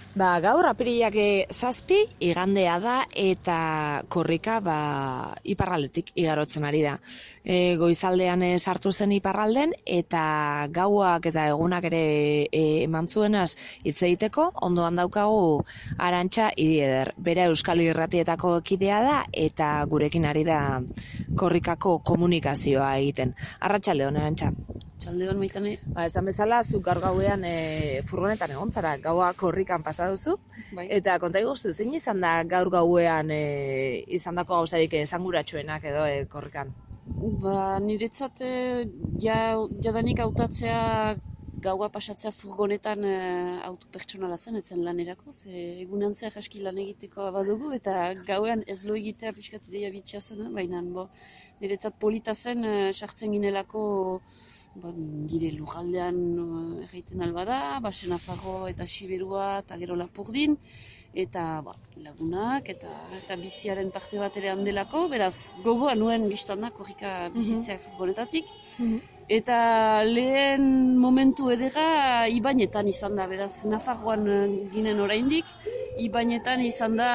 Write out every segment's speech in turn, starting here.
Gaur apirilak 7, igandea da eta korrika iparraldetik igarotzen ari da. Goizaldean sartu zen iparralden eta gauak eta egunak ere eman zuenaz hitz egiteko, ondoan daukagu Arantxa Idieder. Bera Euskal Irratietako kidea da eta gurekin ari da korrikako komunikazioa egiten. Arratsaldeon, Arantxa. Txaldeon maitane. Esan bezala, zuk gaur gauean furgonetan egon zara, gaua korrikan pasa duzu. Bai. Eta konta iguzu, zein izan da gaur gauean izandako gauzarik esanguratsuenak edo korrikan? Niretzat jadanik hautatzea gaua pasatzea furgonetan auto pertsonala zen, etzen lanerako, egunean zer jaski lan egiteko badugu, eta gauean ez lo egitea pixkat ideia bitxia zen, baina niretzat polita zen sartzen ginelako gire lujaldean erraiten albada, Nafarro eta Siberua eta gero Lapurdin, eta lagunak eta biziaren parte bat ere handelako, beraz gogoa nuen biztanda korrika bizitzeak furgonetatik. Eta lehen momentu edera Ibainetan izan da, beraz Nafarroan ginen oraindik, Ibainetan izan da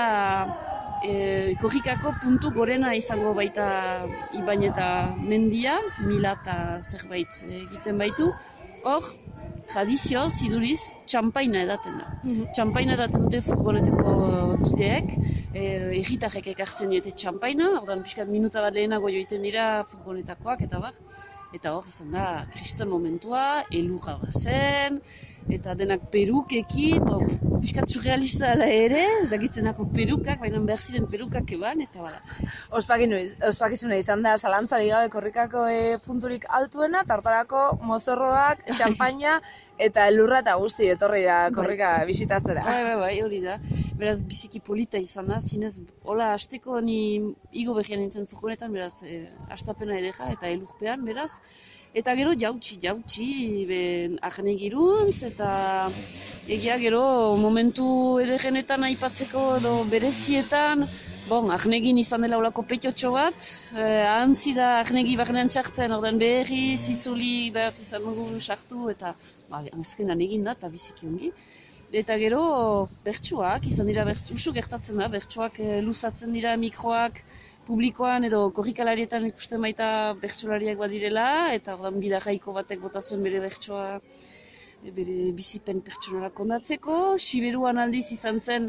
korrikako puntu gorena izango baita Ibaineta mendia, 1000 eta zerbait egiten baitu. Hor, tradizioz, iduriz, txampaina edaten da. Txampaina edaten dute furgoneteko kideek, erritarrek ekartzen diete txampaina, ordan pixkat minuta bat lehenago joiten dira furgonetakoak eta bar. Eta hor izan da, kriston momentua, elurra zen, eta denak perukekin, pixkat surrealista dela ere, ezagitzenako perukak, baina behar ziren perukak eban, eta bada. Ospakizuna izan da, zalantzari gabe korrikako punturik altuena, tartarako mozorroak, txampaina, eta elurra eta guzti etorri da korrika bisitatzera. Bai, hori da. Beraz, biziki polita izan da, zinez, hola, hasteko ni igo behian nintzen furgonetan, beraz, hastapena edera eta elurpean, beraz. Eta gero jautsi, ahnegiruntz, eta egia gero momentu ederrenetan aipatzeko edo berezietan, ahnegin izan dela olako petiotxo bat, ahantzi da ahnegi barnean txartzen, ordean berri, zitzuli, behar izan dugu sartu, eta azkenan egin da, eta biziki ongi. Eta gero bertsuak, izan dira usu gertatzen da, bertsuak luzatzen dira mikroak, publikoan edo korrikalarietan ikusten baita bertsolariak badirela, eta ordan bidarraiko batek bota zuen bere bertsoa bere bizipen pertsonala kondatzeko. Siberuan aldiz izan zen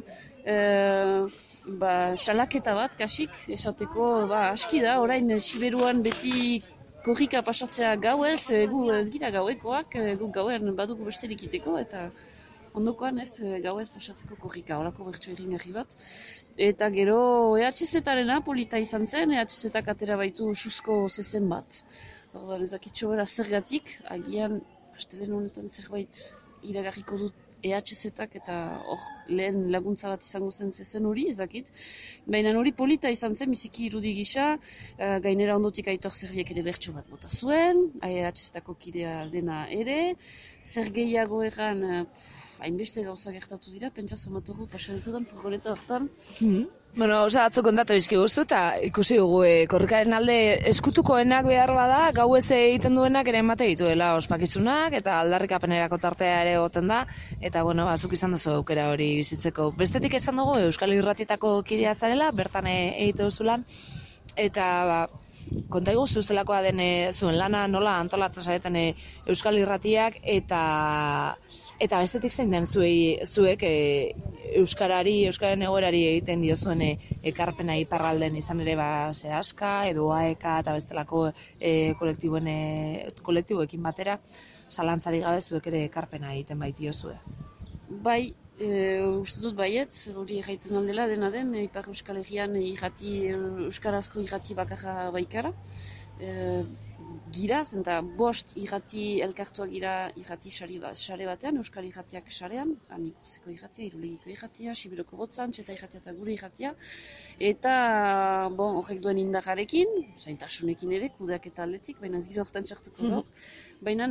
salaketa bat, kasik, esateko, aski da, orain Siberuan beti korrika pasatzea gauez, gu ez gira gauekoak, gu gauen badugu besterik iteko, eta ondokoan ez gauez pasatzeko korrika, horako bertso irringarri bat. Eta gero EHZ-arena polita izan zen, EHZ-ak atera baitu suzko zezen bat. Orduan ezakitxo bera zergatik, agian astelen honetan zerbait iragarriko dut EHZ-ak eta lehen laguntza bat izango zen zezen hori, ezakit. Baina hori polita izan zen, biziki irudi gisa, gainera ondotik Aitor Zerbiek ere bertso bat bota zuen, EHZ-ako kidea dena ere, zer gehiago erran, hainbeste gauza gertatu dira, pentsa zomatorru pasanetudan furgoneta hortan. Atzo kontatu izkiguzu eta ikusi dugu korrikaren alde eskutukoenak behar bada, gauez egiten duenak ere emate dituela ospakizunak eta aldarrikapenerako tartea ere egoten da, eta zuk izan duzu aukera hori bizitzeko. Bestetik esan dugu Euskal Irratietako kidea zarela, bertan egite duzu lan, eta konta iguzu zelakoa den zuen lana, nola antolatzen zareten Euskal Irratiak, eta bestetik zein den zuek Euskararen egoerari egiten diozuen ekarpena iparralden izan ere Seaska edo AEK eta bestelako kolektiboekin batera, zalantzari gabe zuek ere ekarpena egiten baitiozue. Bai, uste dut baietz, hori egiten aldela dena den, Ipar Euskal Herrian euskarazko irrati bakarra baikara. Gira, zenta bost irrati elkartuak gira irrati sare batean, Euskal Irratiak sarean, Amikuseko irratia, Irulegiko irratia, Siberoko botzan, Txeta irratia eta gure irratia. Eta, horrek duen indarrarekin, zailtasunekin ere, kudeaketa aldetik, baina ez gira hortan sartuko gaur. Baina,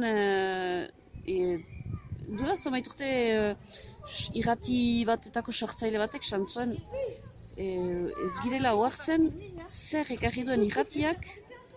duela zomait urte irrati batetako sortzaile batek santzuen ez girela ohartzen zer ekarri duen irratiak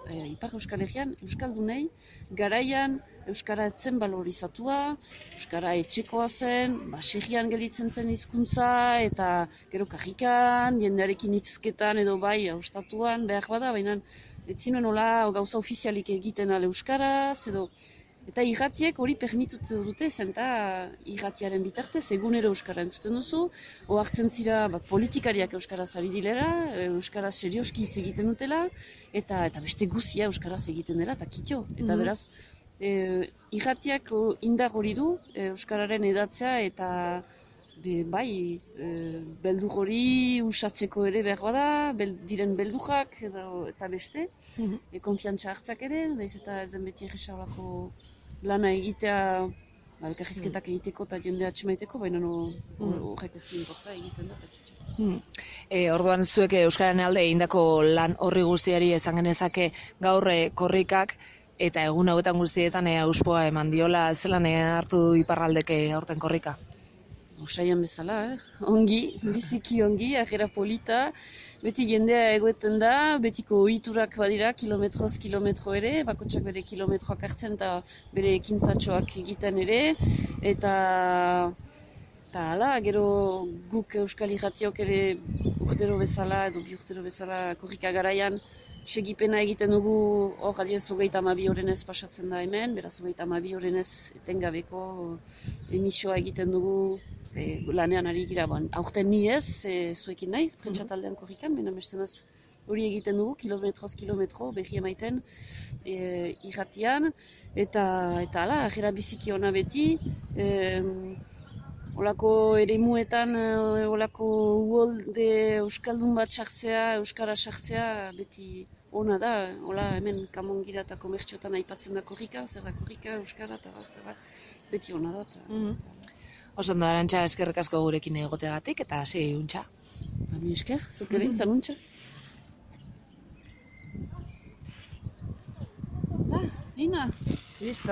Ipar Euskal Herrian, Euskaldunei, garaian Euskara etzen balorizatua, Euskara etxekoa zen, baserrian gelitzen zen hizkuntza eta gero karrikan, jendearekin hitzketan edo bai, ostatuan, behar bada, baina ez zinuen hola gauza ofizialik egiten ale Euskaraz, edo eta irratiek hori permitute dute, zen eta irratiaren bitartez, egunero Euskara entzuten duzu, ohartzen zira politikariak Euskaraz ari dilera, Euskaraz serioski hitz egiten dutela, eta beste guzia Euskaraz egiten dela, eta kitio. Eta beraz, irratiak indar hori du, Euskararen edatzea, eta bai, beldur hori usatzeko ere behar bada, diren beldurrak eta beste, konfiantza hartzak ere, daiz eta ez den beti egisaulako lana egitea, elkarrizketak egiteko eta jendea atxemaiteko, baina horrek ez du inporta egiten da. Orduan zuek Euskararen alde egindako lan horri guztiari esan genezake gaur korrikak eta egun hauetan guztietan auspoa eman diola, zelan hartu du iparraldeke aurten korrika? Usaian bezala, ongi, biziki ongi, ajera polita, beti jendea egoeten da, betiko ohiturak badira, kilometro ere, bakotsak bere kilometroak hartzen eta bere ekintzatxoak egiten ere, eta hala, gero guk Euskal Irratiok ere urtero bezala edo bi urtero bezala korrika garaian segipena egiten dugu, hor adiez 32 horrenez pasatzen da hemen, beraz 32 horrenez etengabeko emisioa egiten dugu, lanean ari gira, aurten ni ez, zuekin naiz, prentsataldean korrikan, baina mestenaz hori egiten dugu, kilometro, berri emaiten irratian, eta hala, ajera biziki ona beti, olako eremuetan, olako uholde euskaldun bat sartzea, euskara sartzea, beti ona da, hola hemen kamongira eta komertxotan aipatzen da korrika, zer da korrika, euskara, eta beti ona da. Osondo, Arantxa, eskerrik asko gurekin egoteagatik eta segi untxa. Mi esker, zuk ere, zanuntxa. Lina! Listo.